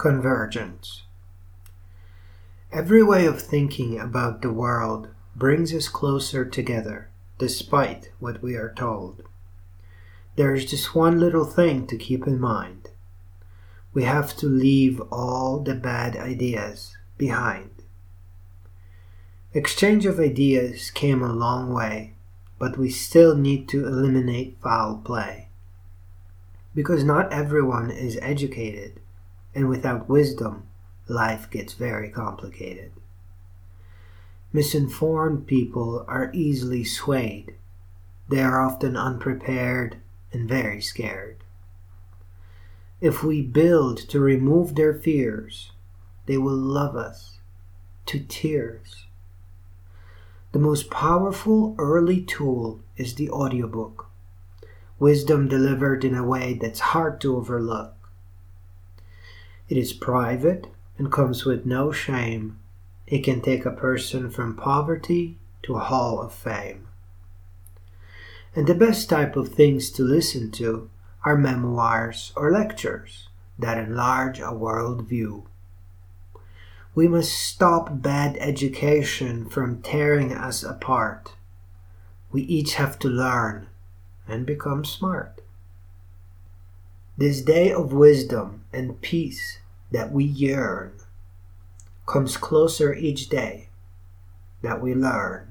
Convergence. Every way of thinking about the world brings us closer together, despite what we are told. There is just one little thing to keep in mind. We have to leave all the bad ideas behind. Exchange of ideas came a long way, but we still need to eliminate foul play. Because not everyone is educated, and without wisdom, life gets very complicated. Misinformed people are easily swayed. They are often unprepared and very scared. If we build to remove their fears, they will love us to tears. The most powerful early tool is the audiobook. Wisdom delivered in a way that's hard to overlook. It is private and comes with no shame. It can take a person from poverty to a hall of fame. And the best type of things to listen to are memoirs or lectures that enlarge a world view. We must stop bad education from tearing us apart. We each have to learn and become smart. This day of wisdom and peace that we yearn comes closer each day that we learn.